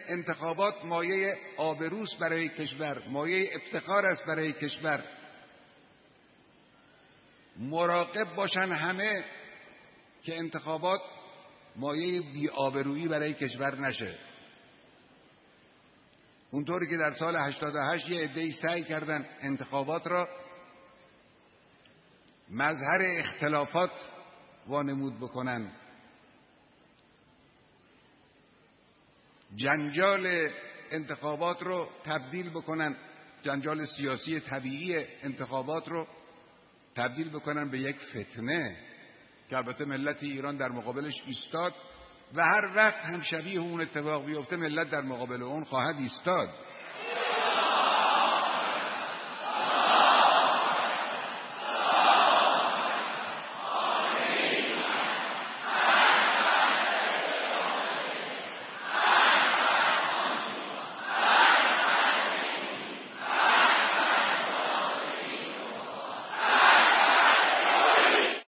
انتخابات مایه آبروست برای کشور، مایه افتخار است برای کشور. مراقب باشن همه که انتخابات مایه بی‌آبرویی برای کشور نشه. اونطوری که در سال 88 یه عده‌ای سعی کردن انتخابات را مظهر اختلافات وانمود بکنن، جنجال انتخابات رو تبدیل بکنن، جنجال سیاسی طبیعی انتخابات رو تبدیل بکنن به یک فتنه که البته ملت ایران در مقابلش ایستاد و هر وقت هم شبیه اون اتفاق بیفته ملت در مقابل اون خواهد ایستاد.